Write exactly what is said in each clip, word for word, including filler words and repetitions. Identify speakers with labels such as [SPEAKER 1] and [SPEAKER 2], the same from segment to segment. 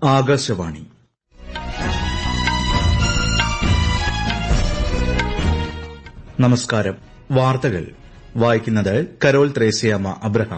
[SPEAKER 1] ആകാശവാണി. നമസ്കാരം. വാർത്തകൾ വായിക്കുന്നത് കരോൾ ത്രേസ്യാമ്മ അബ്രഹാം.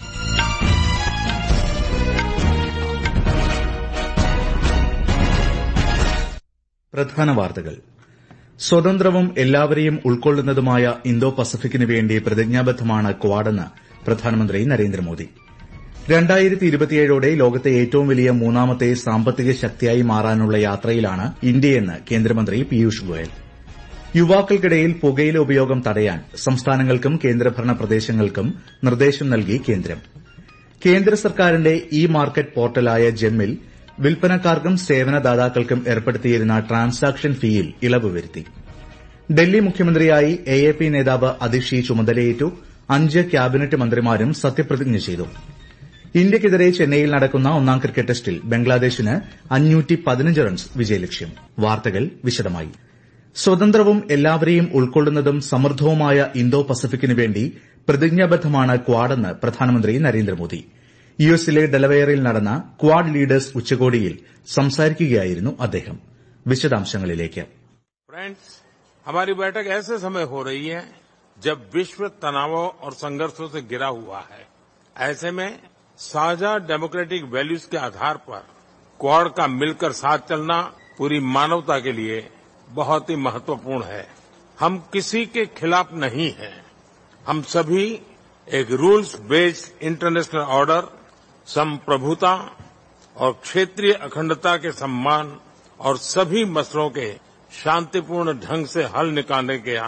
[SPEAKER 1] പ്രധാന വാർത്തകൾ. സ്വതന്ത്രവും എല്ലാവരെയും ഉൾക്കൊള്ളുന്നതുമായ ഇന്തോ പസഫിക്കിന് വേണ്ടി പ്രതിജ്ഞാബദ്ധമാണ് ക്വാഡെന്ന് പ്രധാനമന്ത്രി നരേന്ദ്രമോദി. രണ്ടായിരത്തി ഇരുപത്തിയേഴോടെ ലോകത്തെ ഏറ്റവും വലിയ മൂന്നാമത്തെ സാമ്പത്തിക ശക്തിയായി മാറാനുള്ള യാത്രയിലാണ് ഇന്ത്യയെന്ന് കേന്ദ്രമന്ത്രി പീയൂഷ് ഗോയൽ. യുവാക്കൾക്കിടയിൽ പുകയില ഉപയോഗം തടയാൻ സംസ്ഥാനങ്ങൾക്കും കേന്ദ്രഭരണ പ്രദേശങ്ങൾക്കും നിർദ്ദേശം നൽകി കേന്ദ്രം. കേന്ദ്ര സർക്കാരിന്റെ ഇ മാർക്കറ്റ് പോർട്ടലായ ജെമ്മിൽ വിൽപ്പനക്കാർക്കും സേവനദാതാക്കൾക്കും ഏർപ്പെടുത്തിയിരുന്ന ട്രാൻസാക്ഷൻ ഫീയിൽ ഇളവ് വരുത്തി. ഡൽഹി മുഖ്യമന്ത്രിയായി എ എ പി നേതാവ് അതിഷി ചുമതലയേറ്റു. അഞ്ച് ക്യാബിനറ്റ് മന്ത്രിമാരും സത്യപ്രതിജ്ഞ ചെയ്തു. ഇന്ത്യയ്ക്കെതിരെ ചെന്നൈയിൽ നടക്കുന്ന ഒന്നാം ക്രിക്കറ്റ് ടെസ്റ്റിൽ ബംഗ്ലാദേശിന് അഞ്ഞൂറ്റി പതിനഞ്ച് റൺസ് വിജയലക്ഷ്യം. വാർത്തകൾ വിശദമായി. സ്വതന്ത്രവും എല്ലാവരെയും ഉൾക്കൊള്ളുന്നതും സമൃദ്ധവുമായ ഇന്തോ പസഫിക്കിന് വേണ്ടി പ്രതിജ്ഞാബദ്ധമാണ് ക്വാഡെന്ന് പ്രധാനമന്ത്രി നരേന്ദ്രമോദി. യു എസിലെ ഡെലവെയറിൽ നടന്ന ക്വാഡ് ലീഡേഴ്സ് ഉച്ചകോടിയിൽ സംസാരിക്കുകയായിരുന്നു അദ്ദേഹം. വിശദാംശങ്ങളിലേക്ക്.
[SPEAKER 2] फ्रेंड्स, हमारी बैठक ऐसे समय हो रही है जब विश्व तनावों और संघर्षों से घिरा हुआ है. ऐसे में साझा डेमोक्रेटिक वैल्यूज के आधार पर क्वाड का मिलकर साथ चलना पूरी मानवता के लिए बहुत ही महत्वपूर्ण है. हम किसी के खिलाफ नहीं हैं. हम सभी एक रूल्स बेस्ड इंटरनेशनल ऑर्डर, संप्रभुता और क्षेत्रीय अखंडता के सम्मान और सभी मसलों के शांतिपूर्ण ढंग से हल निकालने का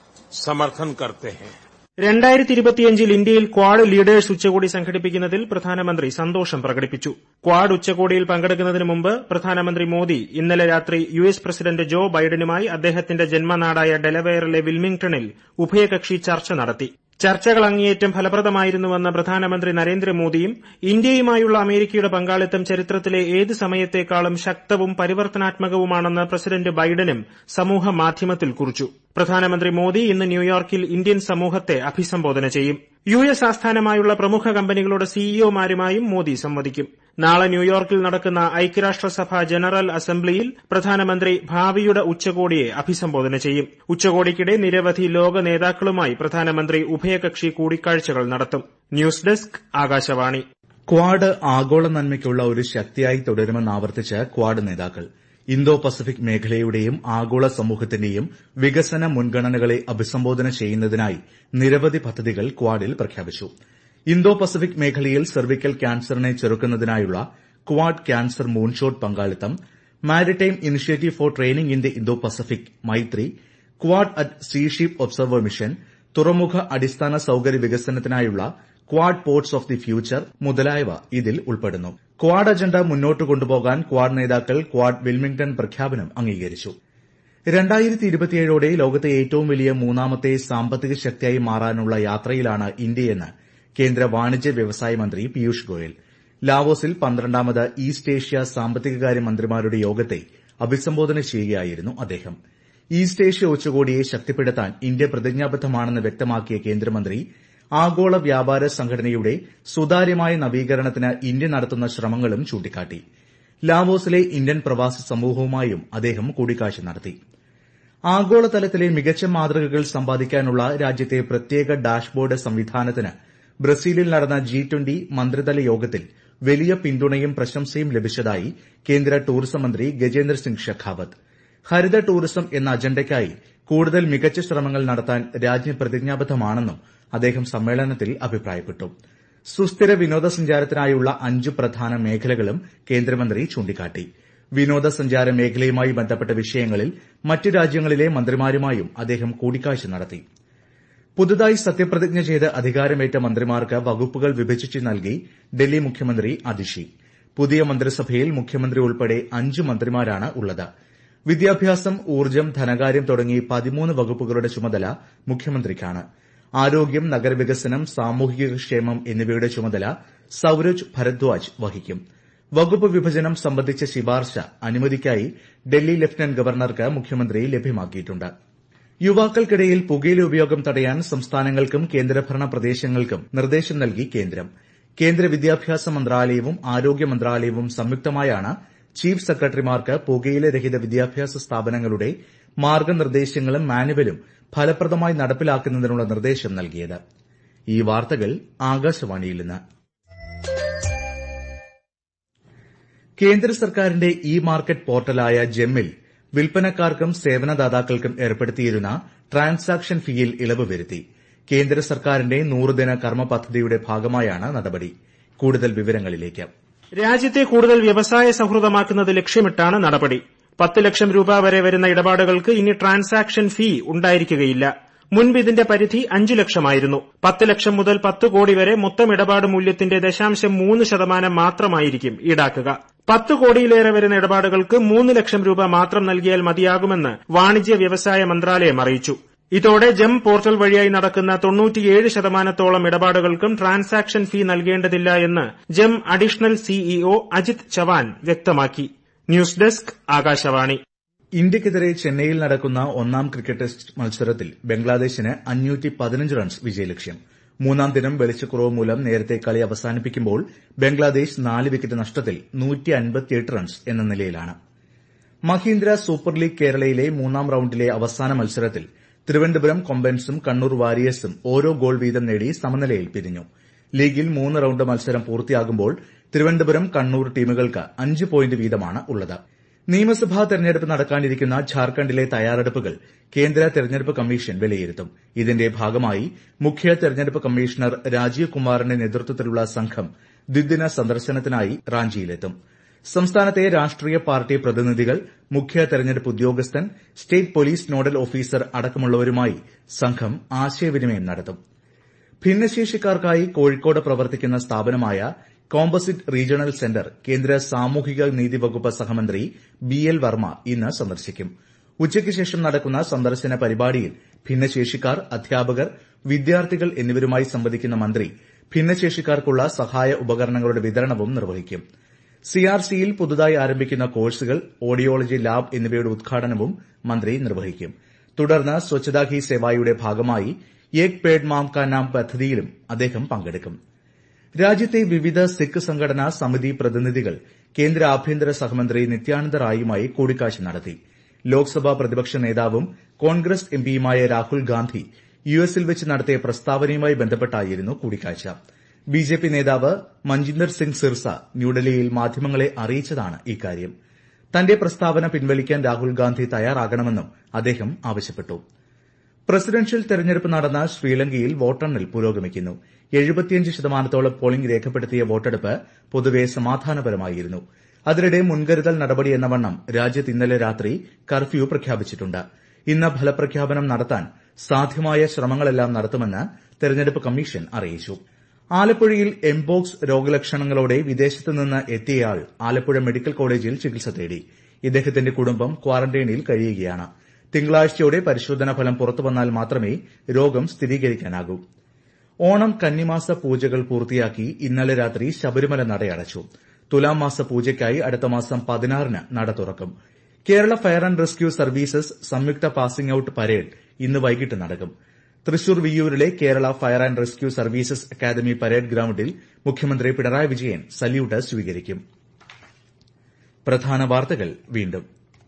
[SPEAKER 2] समर्थन करते हैं.
[SPEAKER 3] രണ്ടായിരത്തി ഇരുപത്തിയഞ്ചിൽ ഇന്ത്യയിൽ ക്വാഡ് ലീഡേഴ്സ് ഉച്ചകോടി സംഘടിപ്പിക്കുന്നതിൽ പ്രധാനമന്ത്രി സന്തോഷം പ്രകടിപ്പിച്ചു. ക്വാഡ് ഉച്ചകോടിയിൽ പങ്കെടുക്കുന്നതിന് മുമ്പ് പ്രധാനമന്ത്രി മോദി ഇന്നലെ രാത്രി യു എസ് പ്രസിഡന്റ് ജോ ബൈഡനുമായി അദ്ദേഹത്തിന്റെ ജന്മനാടായ ഡെലവെയറിലെ വിൽമിംഗ്ടണിൽ ഉഭയകക്ഷി ചർച്ച നടത്തി. ചർച്ചകൾ അങ്ങേയറ്റം ഫലപ്രദമായിരുന്നുവെന്ന് പ്രധാനമന്ത്രി നരേന്ദ്രമോദിയും ഇന്ത്യയുമായുള്ള അമേരിക്കയുടെ പങ്കാളിത്തം ചരിത്രത്തിലെ ഏത് സമയത്തേക്കാളും ശക്തവും പരിവർത്തനാത്മകവുമാണെന്ന് പ്രസിഡന്റ് ബൈഡനും സമൂഹ മാധ്യമത്തിൽ കുറിച്ചു. പ്രധാനമന്ത്രി മോദി ഇന്ന് ന്യൂയോർക്കിൽ ഇന്ത്യൻ സമൂഹത്തെ അഭിസംബോധന ചെയ്യും. യു എസ് ആസ്ഥാനമായുള്ള പ്രമുഖ കമ്പനികളുടെ സിഇഒമാരുമായും മോദി സംവദിക്കും. നാളെ ന്യൂയോർക്കിൽ നടക്കുന്ന ഐക്യരാഷ്ട്രസഭ ജനറൽ അസംബ്ലിയിൽ പ്രധാനമന്ത്രി ഭാവിയുടെ ഉച്ചകോടിയെ അഭിസംബോധന ചെയ്യും. ഉച്ചകോടിക്കിടെ നിരവധി ലോക നേതാക്കളുമായി പ്രധാനമന്ത്രി ഉഭയകക്ഷി കൂടിക്കാഴ്ചകൾ നടത്തും. News desk Akashvani.
[SPEAKER 1] ക്വാഡ് ആഗോള നന്മയ്ക്കുള്ള ഒരു ശക്തിയായി തുടരുമെന്ന് ആവർത്തിച്ച് ക്വാഡ് നേതാക്കൾ ഇന്തോ പസഫിക് മേഖലയുടെയും ആഗോള സമൂഹത്തിന്റെയും വികസന മുൻഗണനകളെ അഭിസംബോധന ചെയ്യുന്നതിനായി നിരവധി പദ്ധതികൾ ക്വാഡിൽ പ്രഖ്യാപിച്ചു. ഇന്തോ പസഫിക് മേഖലയിൽ സെർവിക്കൽ ക്യാൻസറിനെ ചെറുക്കുന്നതിനായുള്ള ക്വാഡ് ക്യാൻസർ മൂൺഷോട്ട് പങ്കാളിത്തം, maritime initiative for training in the Indo Pacific Maitri, Quad at sea ship observer mission, തുറമുഖ അടിസ്ഥാന സൌകര്യ വികസനത്തിനായുള്ള Quad ports of the future മുതലായവ ഇതിൽ ഉൾപ്പെടുന്നു. ക്വാഡ് അജണ്ട മുന്നോട്ട് കൊണ്ടുപോകാൻ ക്വാഡ് നേതാക്കൾ ക്വാഡ് വിൽമിംഗ്ടൺ പ്രഖ്യാപനം അംഗീകരിച്ചു. രണ്ടായിരത്തി ഇരുപത്തിയേഴോടെ ലോകത്തെ ഏറ്റവും വലിയ മൂന്നാമത്തെ സാമ്പത്തിക ശക്തിയായി മാറാനുള്ള യാത്രയിലാണ് ഇന്ത്യയെന്ന് കേന്ദ്ര വാണിജ്യ വ്യവസായ മന്ത്രി പീയൂഷ് ഗോയൽ. ലാവോസിൽ പന്ത്രണ്ടാമത് ഈസ്റ്റ് ഏഷ്യ സാമ്പത്തികകാര്യ മന്ത്രിമാരുടെ യോഗത്തെ അഭിസംബോധന ചെയ്യുകയായിരുന്നു അദ്ദേഹം. ഈസ്റ്റ് ഏഷ്യ ഉച്ചകോടിയെ ശക്തിപ്പെടുത്താൻ ഇന്ത്യ പ്രതിജ്ഞാബദ്ധമാണെന്ന് വ്യക്തമാക്കിയ കേന്ദ്രമന്ത്രി ആഗോള വ്യാപാര സംഘടനയുടെ സുതാര്യമായ നവീകരണത്തിന് ഇന്ത്യ നടത്തുന്ന ശ്രമങ്ങളും ചൂണ്ടിക്കാട്ടി. ലാവോസിലെ ഇന്ത്യൻ പ്രവാസി സമൂഹവുമായും അദ്ദേഹം കൂടിക്കാഴ്ച നടത്തി. ആഗോളതലത്തിലെ മികച്ച മാതൃകകൾ സമ്പാദിക്കാനുള്ള രാജ്യത്തെ പ്രത്യേക ഡാഷ്ബോർഡ് സംവിധാനത്തിന് ബ്രസീലിൽ നടന്ന ജി ട്വന്റി മന്ത്രിതല യോഗത്തിൽ വലിയ പിന്തുണയും പ്രശംസയും ലഭിച്ചതായി കേന്ദ്ര ടൂറിസം മന്ത്രി ഗജേന്ദ്ര സിംഗ് ഷെഖാവത്ത്. ഹരിത ടൂറിസം എന്ന അജണ്ടയ്ക്കായി കൂടുതൽ മികച്ച ശ്രമങ്ങൾ നടത്താൻ രാജ്യം പ്രതിജ്ഞാബദ്ധമാണെന്നും അദ്ദേഹം സമ്മേളനത്തിൽ അഭിപ്രായപ്പെട്ടു. സുസ്ഥിര വിനോദസഞ്ചാരത്തിനായുള്ള അഞ്ച് പ്രധാന മേഖലകളും കേന്ദ്രമന്ത്രി ചൂണ്ടിക്കാട്ടി. വിനോദസഞ്ചാര മേഖലയുമായി ബന്ധപ്പെട്ട വിഷയങ്ങളിൽ മറ്റ് രാജ്യങ്ങളിലെ മന്ത്രിമാരുമായും അദ്ദേഹം കൂടിക്കാഴ്ച നടത്തി. പുതുതായി സത്യപ്രതിജ്ഞ ചെയ്ത് അധികാരമേറ്റ മന്ത്രിമാർക്ക് വകുപ്പുകൾ വിഭജിച്ച് നൽകി ഡൽഹി മുഖ്യമന്ത്രി അതിഷി. പുതിയ മന്ത്രിസഭയിൽ മുഖ്യമന്ത്രി ഉൾപ്പെടെ അഞ്ച് മന്ത്രിമാരാണ് ഉള്ളത്. വിദ്യാഭ്യാസം, ഊർജ്ജം, ധനകാര്യം തുടങ്ങി പതിമൂന്ന് വകുപ്പുകളുടെ ചുമതല മുഖ്യമന്ത്രിക്കാണ്. ആരോഗ്യം, നഗരവികസനം, സാമൂഹികക്ഷേമം എന്നിവയുടെ ചുമതല സൌരജ് ഭരദ്വാജ് വഹിക്കും. വകുപ്പ് വിഭജനം സംബന്ധിച്ച ശുപാർശ അനുമതിക്കായി ഡൽഹി ലഫ്റ്റനന്റ് ഗവർണർക്ക് മുഖ്യമന്ത്രി ലഭ്യമാക്കിയിട്ടുണ്ട്. യുവാക്കൾക്കിടയിൽ പുകയില ഉപയോഗം തടയാൻ സംസ്ഥാനങ്ങൾക്കും കേന്ദ്രഭരണ പ്രദേശങ്ങൾക്കും നിർദ്ദേശം നൽകി കേന്ദ്രം. കേന്ദ്ര വിദ്യാഭ്യാസ മന്ത്രാലയവും ആരോഗ്യ മന്ത്രാലയവും സംയുക്തമായാണ് ചീഫ് സെക്രട്ടറിമാർക്ക് പുകയിലരഹിത വിദ്യാഭ്യാസ സ്ഥാപനങ്ങളുടെ മാർഗ്ഗനിർദ്ദേശങ്ങളും മാനുവലും ഫലപ്രദമായി നടപ്പിലാക്കുന്നതിനുള്ള നിർദ്ദേശം നൽകിയത്. ഈ വാർത്തകൾ ആകാശവാണിയിൽ നിന്ന്. കേന്ദ്ര സർക്കാരിന്റെ ഇ മാർക്കറ്റ് പോർട്ടലായ ജെമ്മിൽ വിൽപ്പനക്കാർക്കും സേവനദാതാക്കൾക്കും ഏർപ്പെടുത്തിയിരുന്ന ട്രാൻസാക്ഷൻ ഫീയിൽ ഇളവ് വരുത്തി. കേന്ദ്ര സർക്കാരിന്റെ നൂറുദിന കർമ്മ പദ്ധതിയുടെ ഭാഗമായാണ് നടപടി. കൂടുതൽ വിവരങ്ങളിലേക്ക്.
[SPEAKER 3] രാജ്യത്തെ കൂടുതൽ വ്യവസായ സൌഹൃദമാക്കുന്നത് ലക്ഷ്യമിട്ടാണ് നടപടി. പത്ത് ലക്ഷം രൂപ വരെ വരുന്ന ഇടപാടുകൾക്ക് ഇനി ട്രാൻസാക്ഷൻ ഫീ ഉണ്ടായിരിക്കുകയില്ല. മുൻപ് ഇതിന്റെ പരിധി അഞ്ചു ലക്ഷമായിരുന്നു. പത്ത് ലക്ഷം മുതൽ പത്ത് കോടി വരെ മൊത്തം ഇടപാട് മൂല്യത്തിന്റെ ദശാംശം മൂന്ന് ശതമാനം മാത്രമായിരിക്കും ഈടാക്കുക. പത്ത് കോടിയിലേറെ വരുന്ന ഇടപാടുകൾക്ക് മൂന്ന് ലക്ഷം രൂപ മാത്രം നൽകിയാൽ മതിയാകുമെന്ന് വാണിജ്യ വ്യവസായ മന്ത്രാലയം അറിയിച്ചു. ഇതോടെ ജെം പോർട്ടൽ വഴിയായി നടക്കുന്ന തൊണ്ണൂറ്റിയേഴ് ശതമാനത്തോളം ഇടപാടുകൾക്കും ട്രാൻസാക്ഷൻ ഫീ നൽകേണ്ടതില്ല എന്ന് GeM additional CEO Ajit Chavan വ്യക്തമാക്കി. News desk Akashvani.
[SPEAKER 1] ഇന്ത്യയ്ക്കെതിരെ ചെന്നൈയിൽ നടക്കുന്ന ഒന്നാം ക്രിക്കറ്റ് ടെസ്റ്റ് മത്സരത്തിൽ ബംഗ്ലാദേശിന് അഞ്ഞൂറ്റി പതിനഞ്ച് റൺസ് വിജയലക്ഷ്യം. മൂന്നാം ദിനം വെളിച്ചക്കുറവ് മൂലം നേരത്തെ കളി അവസാനിപ്പിക്കുമ്പോൾ ബംഗ്ലാദേശ് നാല് വിക്കറ്റ് നഷ്ടത്തിൽ നൂറ്റി അൻപത്തിയെട്ട് റൺസ് എന്ന നിലയിലാണ്. മഹീന്ദ്ര സൂപ്പർ ലീഗ് കേരളയിലെ മൂന്നാം റൌണ്ടിലെ അവസാന മത്സരത്തിൽ തിരുവനന്തപുരം കൊമ്പൻസും കണ്ണൂർ വാരിയേഴ്സും ഓരോ ഗോൾ വീതം നേടി സമനിലയിൽ പിരിഞ്ഞു. ലീഗിൽ മൂന്ന് റൌണ്ട് മത്സരം പൂർത്തിയാകുമ്പോൾ തിരുവനന്തപുരം കണ്ണൂർ ടീമുകൾക്ക് അഞ്ച് പോയിന്റ് വീതമാണ് ഉള്ളത്. നിയമസഭാ തെരഞ്ഞെടുപ്പ് നടക്കാനിരിക്കുന്ന ഝാർഖണ്ഡിലെ തയ്യാറെടുപ്പുകൾ കേന്ദ്ര തെരഞ്ഞെടുപ്പ് കമ്മീഷൻ വിലയിരുത്തും. ഇതിന്റെ ഭാഗമായി മുഖ്യ തെരഞ്ഞെടുപ്പ് കമ്മീഷണർ രാജീവ് കുമാറിന്റെ നേതൃത്വത്തിലുള്ള സംഘം ദ്വിദിന സന്ദർശനത്തിനായി റാഞ്ചിയിലെത്തും. സംസ്ഥാനത്തെ രാഷ്ട്രീയ പാർട്ടി പ്രതിനിധികൾ, മുഖ്യ തെരഞ്ഞെടുപ്പ് ഉദ്യോഗസ്ഥൻ, സ്റ്റേറ്റ് പോലീസ് നോഡൽ ഓഫീസർ അടക്കമുള്ളവരുമായി സംഘം ആശയവിനിമയം നടത്തും. ഭിന്നശേഷിക്കാർക്കായി കോഴിക്കോട് പ്രവർത്തിക്കുന്ന സ്ഥാപനമായ കോമ്പോസിറ്റ് റീജിയണൽ സെന്റർ കേന്ദ്ര സാമൂഹിക നീതി വകുപ്പ് സഹമന്ത്രി ബി എൽ വർമ്മ ഇന്ന് സന്ദർശിക്കും. ഉച്ചയ്ക്ക് ശേഷം നടക്കുന്ന സന്ദർശന പരിപാടിയിൽ ഭിന്നശേഷിക്കാർ, അധ്യാപകർ, വിദ്യാർത്ഥികൾ എന്നിവരുമായി സംവദിക്കുന്ന മന്ത്രി ഭിന്നശേഷിക്കാർക്കുള്ള സഹായ ഉപകരണങ്ങളുടെ വിതരണവും നിർവഹിക്കും. സിആർസിയിൽ പുതുതായി ആരംഭിക്കുന്ന കോഴ്സുകൾ, ഓഡിയോളജി ലാബ് എന്നിവയുടെ ഉദ്ഘാടനവും മന്ത്രി നിർവഹിക്കും. തുടർന്ന് സ്വച്ഛതാ ഹി സേവയുടെ ഭാഗമായി ഏക് പേഡ് മാം കാ നാം പദ്ധതിയിലും അദ്ദേഹം പങ്കെടുക്കും. രാജ്യത്തെ വിവിധ സിഖ് സംഘടനാ സമിതി പ്രതിനിധികൾ കേന്ദ്ര ആഭ്യന്തര സഹമന്ത്രി നിത്യാനന്ദ റായുമായി കൂടിക്കാഴ്ച നടത്തി. ലോക്സഭാ പ്രതിപക്ഷ നേതാവും കോൺഗ്രസ് എംപിയുമായ രാഹുൽ ഗാന്ധി യുഎസിൽ വെച്ച് നടത്തിയ പ്രസ്താവനയുമായി ബന്ധപ്പെട്ടായിരുന്നു കൂടിക്കാഴ്ച. ബിജെപി നേതാവ് മഞ്ജിന്ദർ സിംഗ് സിർസ ന്യൂഡൽഹിയിൽ മാധ്യമങ്ങളെ അറിയിച്ചതാണ് ഇക്കാര്യം. തന്റെ പ്രസ്താവന പിൻവലിക്കാൻ രാഹുൽ ഗാന്ധി തയ്യാറാകണമെന്നും അദ്ദേഹം ആവശ്യപ്പെട്ടു. പ്രസിഡൻഷ്യൽ തെരഞ്ഞെടുപ്പ് നടന്ന ശ്രീലങ്കയിൽ വോട്ടെണ്ണൽ പുരോഗമിക്കുന്നു. എഴുപത്തിയഞ്ച് ശതമാനത്തോളം പോളിംഗ് രേഖപ്പെടുത്തിയ വോട്ടെടുപ്പ് പൊതുവെ സമാധാനപരമായിരുന്നു. അതിനിടെ മുൻകരുതൽ നടപടിയെന്ന വണ്ണം രാജ്യത്ത് ഇന്നലെ രാത്രി കർഫ്യൂ പ്രഖ്യാപിച്ചിട്ടുണ്ട്. ഇന്ന് ഫലപ്രഖ്യാപനം നടത്താൻ സാധ്യമായ ശ്രമങ്ങളെല്ലാം നടത്തുമെന്ന് തെരഞ്ഞെടുപ്പ് കമ്മീഷൻ അറിയിച്ചു. ആലപ്പുഴയിൽ എംപോക്സ് രോഗലക്ഷണങ്ങളോടെ വിദേശത്ത് നിന്ന് എത്തിയയാൾ ആലപ്പുഴ മെഡിക്കൽ കോളേജിൽ ചികിത്സ തേടി. ഇദ്ദേഹത്തിന്റെ കുടുംബം ക്വാറന്റൈനിൽ കഴിയുകയാണ്. തിങ്കളാഴ്ചയോടെ പരിശോധനാ ഫലം പുറത്തുവന്നാൽ മാത്രമേ രോഗം സ്ഥിരീകരിക്കാനാകൂ. ഓണം കന്നിമാസ പൂജകൾ പൂർത്തിയാക്കി ഇന്നലെ രാത്രി ശബരിമല നട അടച്ചു. തുലാം മാസ പൂജയ്ക്കായി അടുത്ത മാസം പതിനാറിന് നട തുറക്കും. Kerala fire and rescue services സംയുക്ത പാസിംഗ് ഔട്ട് പരേഡ് ഇന്ന് വൈകിട്ട് നടക്കും. തൃശൂർ വിയ്യൂരിലെ Kerala fire and rescue services academy parade ഗ്രൌണ്ടിൽ മുഖ്യമന്ത്രി പിണറായി വിജയൻ സല്യൂട്ട് സ്വീകരിക്കും. പ്രധാന വാർത്തകൾ വീണ്ടും.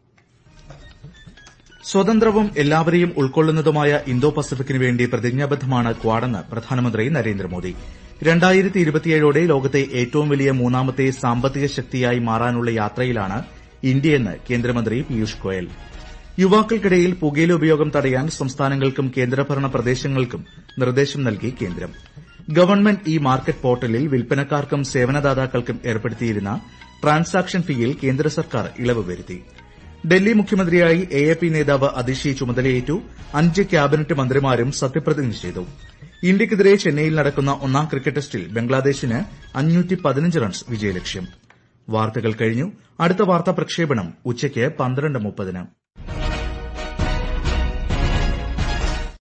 [SPEAKER 1] സ്വതന്ത്രവും എല്ലാവരെയും ഉൾക്കൊള്ളുന്നതുമായ ഇന്തോ പസഫിക്കിന് വേണ്ടി പ്രതിജ്ഞാബദ്ധമാണ് ക്വാഡെന്ന് പ്രധാനമന്ത്രി നരേന്ദ്രമോദി. രണ്ടായിരത്തി ഇരുപത്തിയേഴോടെ ലോകത്തെ ഏറ്റവും വലിയ മൂന്നാമത്തെ സാമ്പത്തിക ശക്തിയായി മാറാനുള്ള യാത്രയിലാണ് ഇന്ത്യയെന്ന് കേന്ദ്രമന്ത്രി പീയൂഷ് ഗോയൽ. യുവാക്കൾക്കിടയിൽ പുകയില ഉപയോഗം തടയാൻ സംസ്ഥാനങ്ങൾക്കും കേന്ദ്രഭരണ പ്രദേശങ്ങൾക്കും നിർദ്ദേശം നൽകി കേന്ദ്രം. ഗവൺമെന്റ് ഇ മാർക്കറ്റ് പോർട്ടലിൽ വിൽപ്പനക്കാർക്കും സേവനദാതാക്കൾക്കും ഏർപ്പെടുത്തിയിരുന്ന ട്രാൻസാക്ഷൻ ഫീയിൽ കേന്ദ്ര സർക്കാർ ഇളവ് വരുത്തി. ഡൽഹി മുഖ്യമന്ത്രിയായി എ എ പി നേതാവ് അതിഷി ചുമതലയേറ്റു. അഞ്ച് ക്യാബിനറ്റ് മന്ത്രിമാരും സത്യപ്രതിജ്ഞ ചെയ്തു. ഇന്ത്യയ്ക്കെതിരെ ചെന്നൈയിൽ നടക്കുന്ന ഒന്നാം ക്രിക്കറ്റ് ടെസ്റ്റിൽ ബംഗ്ലാദേശിന് അഞ്ഞൂറ്റി പതിനഞ്ച് റൺസ് വിജയലക്ഷ്യം. വാർത്തകൾ കഴിഞ്ഞു. അടുത്ത വാർത്താ പ്രക്ഷേപണം ഉച്ചയ്ക്ക് പന്ത്രണ്ട് മുപ്പതിന്.